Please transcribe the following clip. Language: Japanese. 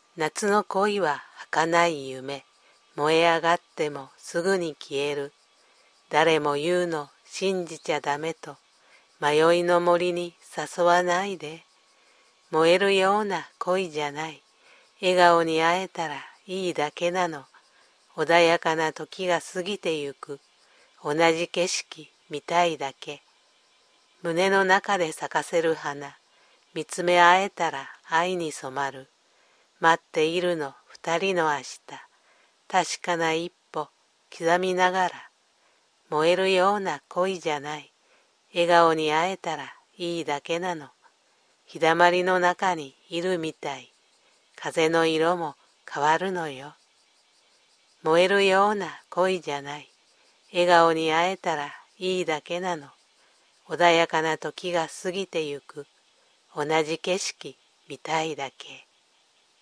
夏の恋は儚い夢、燃え上がってもすぐに消える。誰も言うの信じちゃダメと、迷いの森に誘わないで。燃えるような恋じゃない。笑顔に会えたらいいだけなの。穏やかな時が過ぎてゆく。同じ景色見たいだけ。胸の中で咲かせる花。見つめ合えたら愛に染まる。待っているの二人の明日。確かな一歩刻みながら。燃えるような恋じゃない。笑顔に会えたらいいだけなの。日だまりの中にいるみたい。風の色も変わるのよ。燃えるような恋じゃない。笑顔に会えたらいいだけなの。穏やかな時が過ぎてゆく。同じ景色見たいだけ。